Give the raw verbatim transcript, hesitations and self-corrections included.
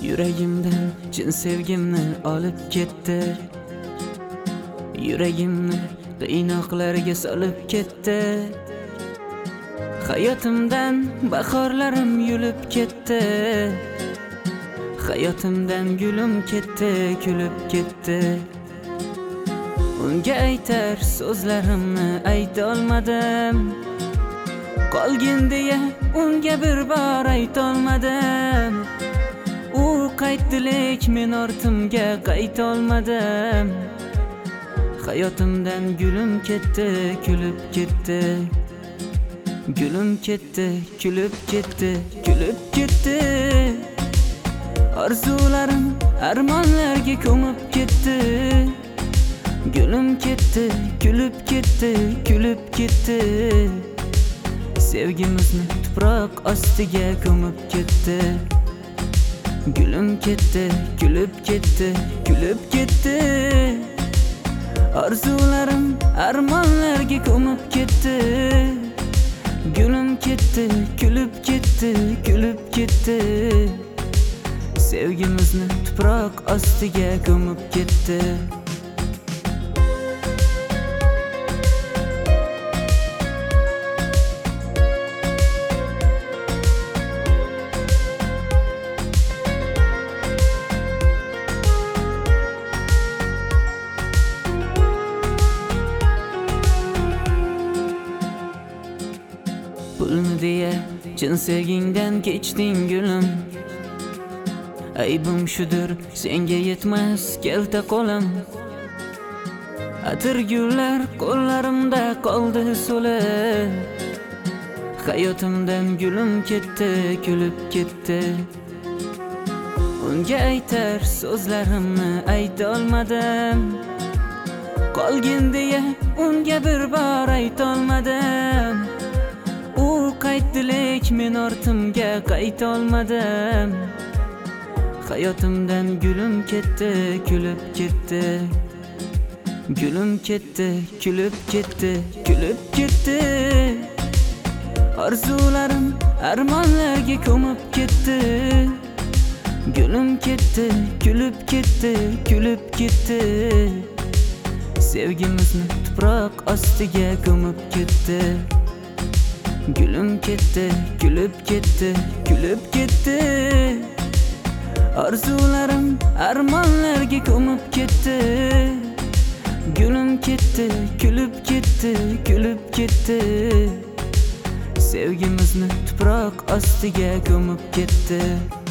Yuragimdan chin sevgimni olib ketdi. Yuragimni qiynoqlarga solib ketdi. Hayotimdan bahorlarim yulib ketdi. Hayotimdan gulim ketdi, kulib ketdi. Unga aytar so'zlarimni ayta olmadim. Qolgin deya unga bir bor ayta olmadim. U qaytdilik men ortimga qayta olmadim. Hayotimdan gulim ketdi, kulib ketdi. Gulim ketdi, kulib ketdi, kulib ketdi. Arzularim armonlarga ko'mib ketdi. Gulim ketdi, kulib ketdi, kulib ketdi. Sevgimizni tuproq ostiga ko'mib ketdi. Gulim ketdi, kulib ketdi, kulib ketdi. Arzularim armonlarga ko'mib ketdi. Gulim ketdi, kulib ketdi, kulib ketdi. Sevgimizni tuproq ostiga ko'mib ketdi. Pulni deya chin sevgingdan kechding gulim. Aybim shudur, senga yetmas kelta qo'lim. Atir gullar qo'llarimda qoldi so'lib. Hayotimdan gulim ketdi, kulib ketdi. Unga aytar so'zlarimni ayta olmadim. Qolgin deya unga bir bor ayta olmadim. U qaytdilik men ortimga qayta olmadim. Hayotimdan gulim ketdi, kulib ketdi. Gulim ketdi, kulib ketdi, kulib ketdi. Arzularim armonlarga ko'mib ketdi. Gulim ketdi, kulib ketdi, kulib ketdi. Sevgimizni tuproq ostiga ko'mib ketdi. Gulim ketdi, kulib ketdi, kulib ketdi. Arzularim armonlarga ko'mib ketdi. Gulim ketdi, kulib ketdi, kulib ketdi. Sevgimizni tuproq ostiga ko'mib ketdi.